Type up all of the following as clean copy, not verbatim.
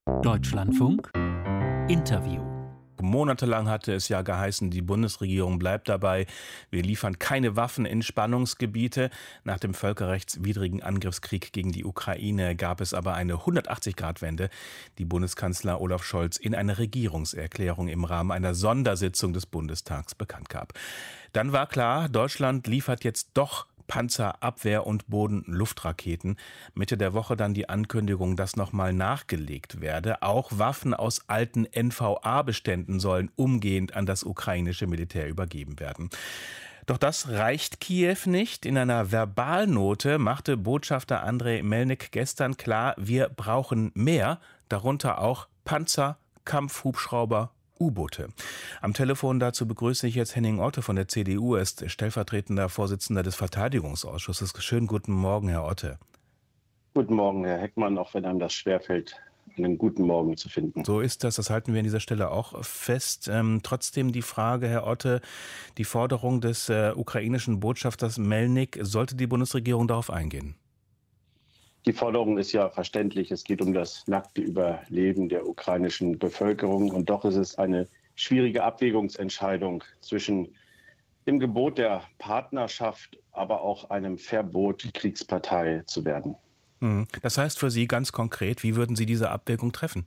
Deutschlandfunk Interview. Monatelang hatte es ja geheißen, die Bundesregierung bleibt dabei. Wir liefern keine Waffen in Spannungsgebiete. Nach dem völkerrechtswidrigen Angriffskrieg gegen die Ukraine gab es aber eine 180-Grad-Wende, die Bundeskanzler Olaf Scholz in einer Regierungserklärung im Rahmen einer Sondersitzung des Bundestags bekannt gab. Dann war klar, Deutschland liefert jetzt doch Panzer, Abwehr- und Bodenluftraketen. Mitte der Woche dann die Ankündigung, dass nochmal nachgelegt werde. Auch Waffen aus alten NVA-Beständen sollen umgehend an das ukrainische Militär übergeben werden. Doch das reicht Kiew nicht. In einer Verbalnote machte Botschafter Andrej Melnik gestern klar, wir brauchen mehr, darunter auch Panzer, Kampfhubschrauber, U-Boote. Am Telefon dazu begrüße ich jetzt Henning Otte von der CDU. Er ist stellvertretender Vorsitzender des Verteidigungsausschusses. Schönen guten Morgen, Herr Otte. Guten Morgen, Herr Heckmann, auch wenn einem das schwerfällt, einen guten Morgen zu finden. So ist das halten wir an dieser Stelle auch fest. Trotzdem die Frage, Herr Otte, die Forderung des ukrainischen Botschafters Melnik, sollte die Bundesregierung darauf eingehen? Die Forderung ist ja verständlich. Es geht um das nackte Überleben der ukrainischen Bevölkerung. Und doch ist es eine schwierige Abwägungsentscheidung zwischen dem Gebot der Partnerschaft, aber auch einem Verbot, Kriegspartei zu werden. Das heißt für Sie ganz konkret, wie würden Sie diese Abwägung treffen?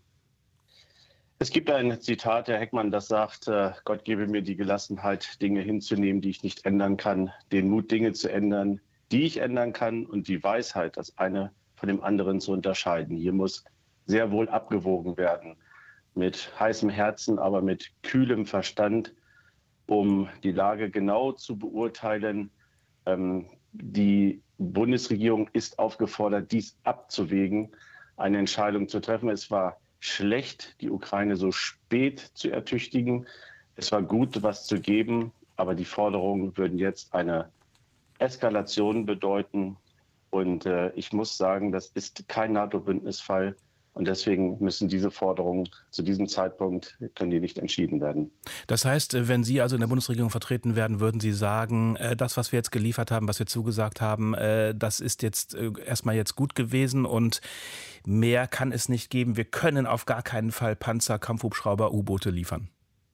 Es gibt ein Zitat, Herr Heckmann, das sagt, Gott gebe mir die Gelassenheit, Dinge hinzunehmen, die ich nicht ändern kann, den Mut, Dinge zu ändern, die ich ändern kann, und die Weisheit, das eine von dem anderen zu unterscheiden. Hier muss sehr wohl abgewogen werden, mit heißem Herzen, aber mit kühlem Verstand, um die Lage genau zu beurteilen. Die Bundesregierung ist aufgefordert, dies abzuwägen, eine Entscheidung zu treffen. Es war schlecht, die Ukraine so spät zu ertüchtigen. Es war gut, was zu geben, aber die Forderungen würden jetzt eine Eskalation bedeuten. Und ich muss sagen, das ist kein NATO-Bündnisfall. Und deswegen müssen diese Forderungen zu diesem Zeitpunkt, können die nicht entschieden werden. Das heißt, wenn Sie also in der Bundesregierung vertreten werden, würden Sie sagen, das, was wir jetzt geliefert haben, was wir zugesagt haben, das ist jetzt erstmal jetzt gut gewesen und mehr kann es nicht geben. Wir können auf gar keinen Fall Panzer, Kampfhubschrauber, U-Boote liefern.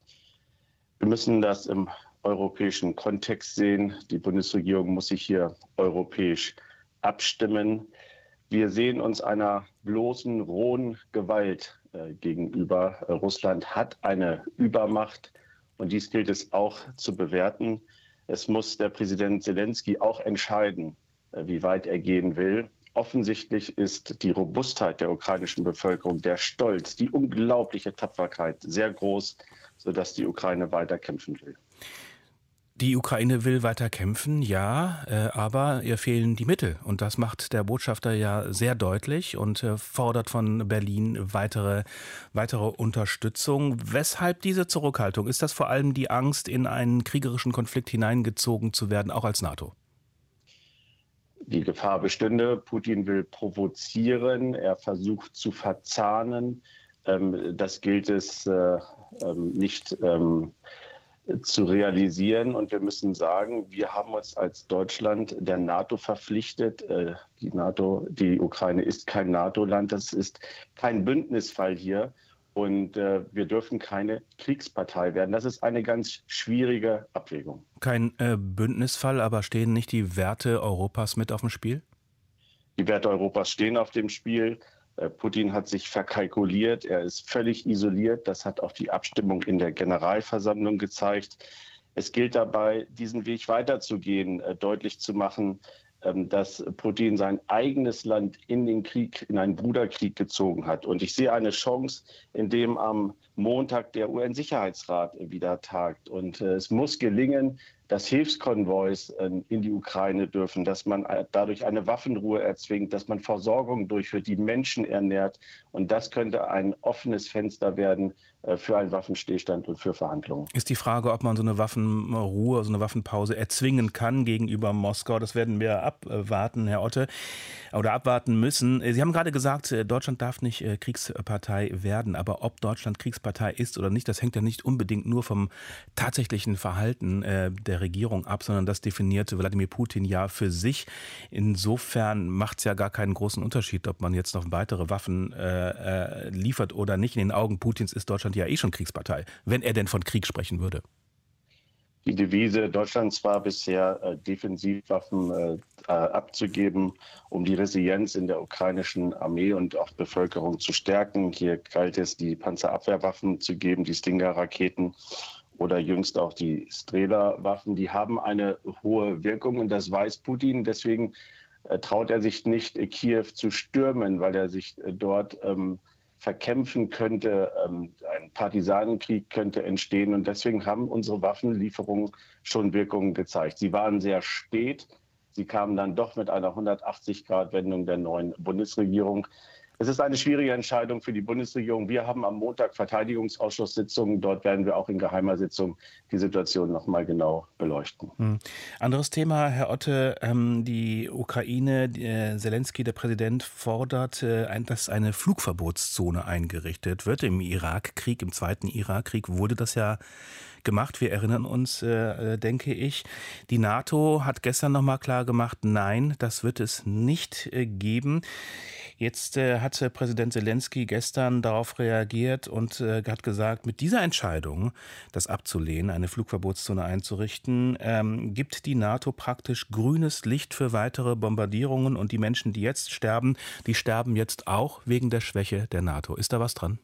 Wir müssen das im europäischen Kontext sehen. Die Bundesregierung muss sich hier europäisch abstimmen. Wir sehen uns einer bloßen, rohen Gewalt gegenüber. Russland hat eine Übermacht und dies gilt es auch zu bewerten. Es muss der Präsident Zelensky auch entscheiden, wie weit er gehen will. Offensichtlich ist die Robustheit der ukrainischen Bevölkerung, der Stolz, die unglaubliche Tapferkeit sehr groß, sodass die Ukraine weiter kämpfen will. Die Ukraine will weiter kämpfen, ja, aber ihr fehlen die Mittel. Und das macht der Botschafter ja sehr deutlich und fordert von Berlin weitere Unterstützung. Weshalb diese Zurückhaltung? Ist das vor allem die Angst, in einen kriegerischen Konflikt hineingezogen zu werden, auch als NATO? Die Gefahr bestünde. Putin will provozieren. Er versucht zu verzahnen. Das gilt es nicht zu realisieren. Und wir müssen sagen, wir haben uns als Deutschland der NATO verpflichtet. Die Ukraine ist kein NATO-Land, das ist kein Bündnisfall hier. Und wir dürfen keine Kriegspartei werden. Das ist eine ganz schwierige Abwägung. Kein Bündnisfall, aber stehen nicht die Werte Europas mit auf dem Spiel? Die Werte Europas stehen auf dem Spiel. Putin hat sich verkalkuliert, er ist völlig isoliert. Das hat auch die Abstimmung in der Generalversammlung gezeigt. Es gilt dabei, diesen Weg weiterzugehen, deutlich zu machen, dass Putin sein eigenes Land in den Krieg, in einen Bruderkrieg gezogen hat. Und ich sehe eine Chance, indem am Montag der UN-Sicherheitsrat wieder tagt. Und es muss gelingen, dass Hilfskonvois in die Ukraine dürfen, dass man dadurch eine Waffenruhe erzwingt, dass man Versorgung durchführt, die Menschen ernährt. Und das könnte ein offenes Fenster werden für einen Waffenstillstand und für Verhandlungen. Ist die Frage, ob man so eine Waffenruhe, so eine Waffenpause erzwingen kann gegenüber Moskau. Das werden wir abwarten, Herr Otte, oder abwarten müssen. Sie haben gerade gesagt, Deutschland darf nicht Kriegspartei werden. Aber ob Deutschland Kriegspartei ist oder nicht, das hängt ja nicht unbedingt nur vom tatsächlichen Verhalten der der Regierung ab, sondern das definierte Wladimir Putin ja für sich. Insofern macht es ja gar keinen großen Unterschied, ob man jetzt noch weitere Waffen liefert oder nicht. In den Augen Putins ist Deutschland ja eh schon Kriegspartei, wenn er denn von Krieg sprechen würde. Die Devise Deutschlands war bisher, Defensivwaffen abzugeben, um die Resilienz in der ukrainischen Armee und auch Bevölkerung zu stärken. Hier galt es, die Panzerabwehrwaffen zu geben, die Stinger-Raketen oder jüngst auch die Strela-Waffen. Die haben eine hohe Wirkung und das weiß Putin. Deswegen traut er sich nicht, Kiew zu stürmen, weil er sich dort verkämpfen könnte, ein Partisanenkrieg könnte entstehen. Und deswegen haben unsere Waffenlieferungen schon Wirkungen gezeigt. Sie waren sehr spät. Sie kamen dann doch mit einer 180-Grad-Wendung der neuen Bundesregierung. Es ist eine schwierige Entscheidung für die Bundesregierung. Wir haben am Montag Verteidigungsausschusssitzungen. Dort werden wir auch in geheimer Sitzung die Situation noch mal genau beleuchten. Anderes Thema, Herr Otte. Die Ukraine, Selenskyj, der Präsident, fordert, dass eine Flugverbotszone eingerichtet wird. Im Irakkrieg, im zweiten Irakkrieg wurde das ja gemacht. Wir erinnern uns, denke ich. Die NATO hat gestern noch mal klar gemacht, nein, das wird es nicht geben. Jetzt hat Präsident Selenskyj gestern darauf reagiert und hat gesagt, mit dieser Entscheidung, das abzulehnen, eine Flugverbotszone einzurichten, gibt die NATO praktisch grünes Licht für weitere Bombardierungen und die Menschen, die jetzt sterben, die sterben jetzt auch wegen der Schwäche der NATO. Ist da was dran?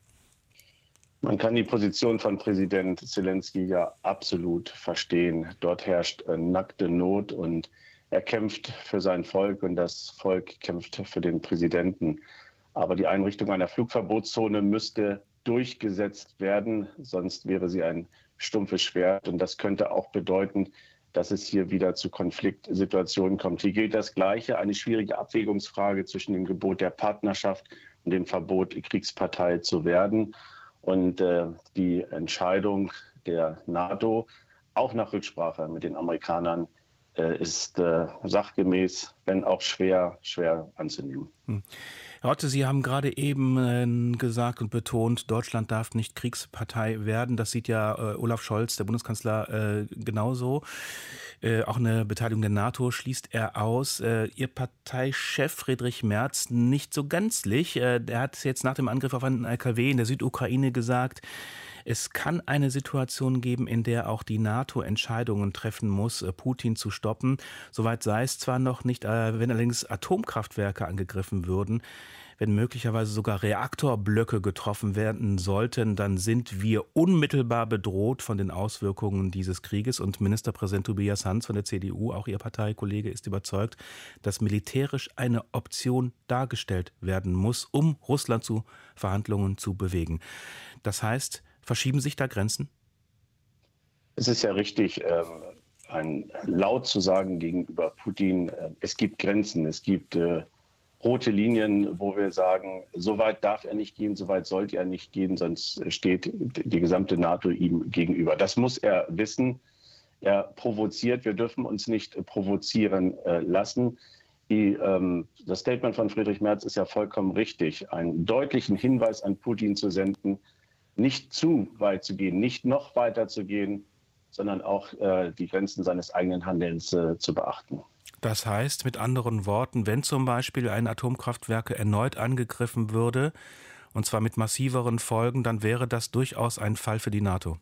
Man kann die Position von Präsident Selenskyj ja absolut verstehen. Dort herrscht nackte Not und er kämpft für sein Volk und das Volk kämpft für den Präsidenten. Aber die Einrichtung einer Flugverbotszone müsste durchgesetzt werden, sonst wäre sie ein stumpfes Schwert. Und das könnte auch bedeuten, dass es hier wieder zu Konfliktsituationen kommt. Hier gilt das Gleiche, eine schwierige Abwägungsfrage zwischen dem Gebot der Partnerschaft und dem Verbot, Kriegspartei zu werden. Und die Entscheidung der NATO, auch nach Rücksprache mit den Amerikanern, ist sachgemäß, wenn auch schwer anzunehmen. Herr Otte, Sie haben gerade eben gesagt und betont, Deutschland darf nicht Kriegspartei werden. Das sieht ja Olaf Scholz, der Bundeskanzler, genauso. Auch eine Beteiligung der NATO schließt er aus. Ihr Parteichef Friedrich Merz nicht so gänzlich. Er hat jetzt nach dem Angriff auf einen LKW in der Südukraine gesagt, es kann eine Situation geben, in der auch die NATO Entscheidungen treffen muss, Putin zu stoppen. Soweit sei es zwar noch nicht, wenn allerdings Atomkraftwerke angegriffen würden, wenn möglicherweise sogar Reaktorblöcke getroffen werden sollten, dann sind wir unmittelbar bedroht von den Auswirkungen dieses Krieges. Und Ministerpräsident Tobias Hans von der CDU, auch Ihr Parteikollege, ist überzeugt, dass militärisch eine Option dargestellt werden muss, um Russland zu Verhandlungen zu bewegen. Das heißt, verschieben sich da Grenzen? Es ist ja richtig, laut zu sagen gegenüber Putin, es gibt Grenzen, es gibt rote Linien, wo wir sagen, so weit darf er nicht gehen, so weit sollte er nicht gehen, sonst steht die gesamte NATO ihm gegenüber. Das muss er wissen. Er provoziert, wir dürfen uns nicht provozieren lassen. Das Statement von Friedrich Merz ist ja vollkommen richtig, einen deutlichen Hinweis an Putin zu senden, nicht zu weit zu gehen, nicht noch weiter zu gehen, sondern auch die Grenzen seines eigenen Handelns zu beachten. Das heißt, mit anderen Worten, wenn zum Beispiel ein Atomkraftwerk erneut angegriffen würde, und zwar mit massiveren Folgen, dann wäre das durchaus ein Fall für die NATO.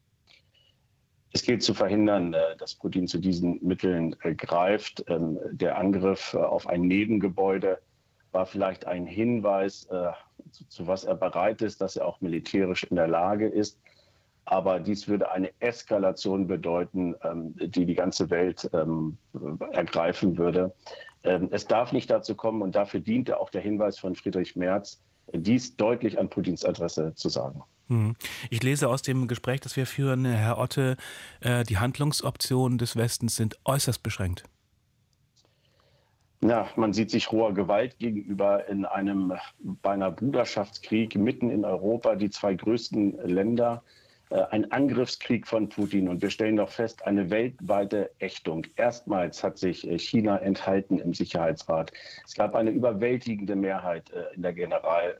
Es gilt zu verhindern, dass Putin zu diesen Mitteln greift. Der Angriff auf ein Nebengebäude war vielleicht ein Hinweis, zu was er bereit ist, dass er auch militärisch in der Lage ist. Aber dies würde eine Eskalation bedeuten, die die ganze Welt ergreifen würde. Es darf nicht dazu kommen und dafür diente auch der Hinweis von Friedrich Merz, dies deutlich an Putins Adresse zu sagen. Ich lese aus dem Gespräch, das wir führen, Herr Otte, die Handlungsoptionen des Westens sind äußerst beschränkt. Ja, man sieht sich roher Gewalt gegenüber in einem beinahe Bruderschaftskrieg mitten in Europa, die zwei größten Länder. Ein Angriffskrieg von Putin und wir stellen doch fest, eine weltweite Ächtung. Erstmals hat sich China enthalten im Sicherheitsrat. Es gab eine überwältigende Mehrheit in der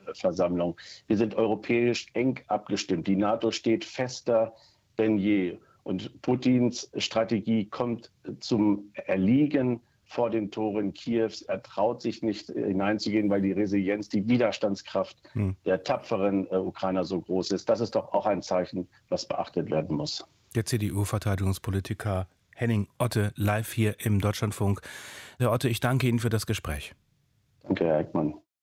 Generalversammlung. Wir sind europäisch eng abgestimmt. Die NATO steht fester denn je. Und Putins Strategie kommt zum Erliegen vor den Toren Kiews. Er traut sich nicht hineinzugehen, weil die Resilienz, die Widerstandskraft der tapferen Ukrainer so groß ist. Das ist doch auch ein Zeichen, was beachtet werden muss. Der CDU-Verteidigungspolitiker Henning Otte live hier im Deutschlandfunk. Herr Otte, ich danke Ihnen für das Gespräch. Danke, Herr Heckmann.